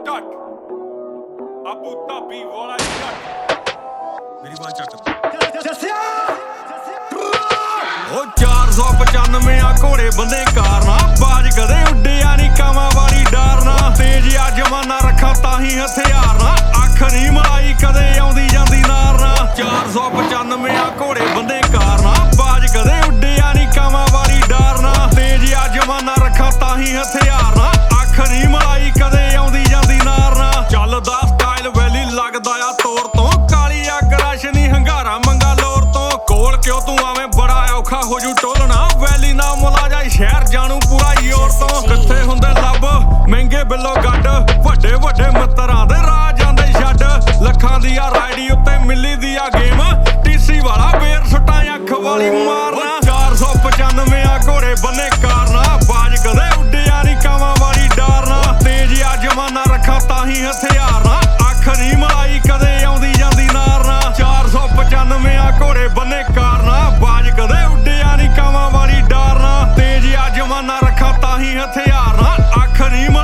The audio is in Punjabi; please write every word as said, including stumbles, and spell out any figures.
ਜੱਟ ਅਬੂ ਧਾਬੀ ਵਾਲਾ ਜੱਟ ਮੇਰੀ ਬਾਤ ਚੱਕ ਉਹ ਚਾਰ ਸੌ ਪਚਾਨਵੇਂ ਆ ਘੋੜੇ ਬੰਦੇ ਕਾਰਨਾ ਬਾਜ ਕਦੇ ਉੱਡਿਆ ਨੀ ਕਾਵਾਂ ਵਾਲੀ ਡਾਰਨਾ ਤੇਜ ਆ ਜਮਾਨਾ ਰੱਖਾਂ ਤਾਂ ਹੀ ਹਥਿਆਰ ਨਾ ਅੱਖ ਨਹੀਂ ਮਲਾਈ ਕਦੇ ਆਉਂਦੀ ਜਾਂਦੀ ਨਾਰਨਾ ਚਾਰ ਸੌ ਪਚਾਨਵੇਂ ਆ ਘੋੜੇ ਬੰਦੇ ਕਾਰਨਾ ਬਾਜ ਕਦੇ ਉੱਡਿਆ ਨੀ ਕਾਵਾਂ ਵਾਲੀ ਡਾਰਨਾ ਤੇਜ ਆ ਜਮਾਨਾ ਰੱਖਾਂ ਤਾਂ ਹੀ ਹਥਿਆਰ ਨਾ ਅੱਖ ਨਹੀਂ ਮਲਾਈ ਕਦੇ ਆਉਂਦੀ ਜਾਂਦੀ ਨਾਰਨਾ ਚੱਲਦਾ ਸਟਾਈਲ ਵੈਲੀ ਲੱਗਦਾ ਆ ਤੋਰ ਤੋਂ ਕਾਲੀ ਅੱਗ ਰਸ਼ ਨੀ ਹੰਗਾਰਾ ਮੰਗਾ ਲੋਰ ਤੋਂ ਕੋਲ ਕਿਉਂ ਤੂੰ ਆਵੇਂ ਬੜਾ ਔਖਾ ਹੋ ਜੂ ਟੋਲਣਾ ਵੈਲੀ ਨਾ ਮੁਲਾ ਜਾਈ ਸ਼ਹਿਰ ਜਾਣੂ ਪੂਰਾ ਯੋਰ ਤੋਂ ਕਿੱਥੇ ਹੁੰਦੇ ਲੱਭ ਮਹਿੰਗੇ ਬਿੱਲੋ ਗੱਡ ਵੱਡੇ ਵੱਡੇ ਮਿੱਤਰਾਂ ਦੇ ਰਾਹ ਜਾਂਦੇ ਛੱਡ ਲੱਖਾਂ ਦੀ ਆ ਰਾਈਡੀ ਉੱਤੇ ਮਿਲੀ ਦੀ ਆ ਗੇਮ ਟੀਸੀ ਵਾਲਾ ਬੇਰ ਸੁੱਟਾਂ ਅੱਖ ਵਾਲੀ ਮਾਰਨਾ ਚਾਰ ਸੌ ਪਚਾਨਵੇਂ ਆ ਘੋੜੇ ਬੰਨੇ ਕਾਰਨਾ ਬਾਜ ਕਦੇ ਉੱਡਿਆ ਨੀ ਕਾਵਾਂ ਵਾਲੀ ਡਾਰਨਾ ਤੇਜ ਆ ਜਮਾਨਾ ਰੱਖਾਂ ਤਾਂ ਹੀ ਹਥਿਆਰ ਨਾ ਅੱਖ ਨਹੀਂ ਮਲਾਈ ਕਦੇ ਆਉਂਦੀ ਜਾਂਦੀ ਨਾਰਨਾ ਚਾਰ ਸੌ ਪਚਾਨਵੇਂ ਆ ਘੋੜੇ ਬੰਨੇ ਕਾਰਨਾ ਬਾਜ ਕਦੇ ਉੱਡਿਆ ਨੀ ਕਾਵਾਂ ਵਾਲੀ ਡਾਰਨਾ ਤੇਜ ਆ ਜਮਾਨਾ ਰੱਖਾਂ ਤਾਂ ਹੀ ਹਥਿਆਰ ਨਾ ਅੱਖ ਨਹੀਂ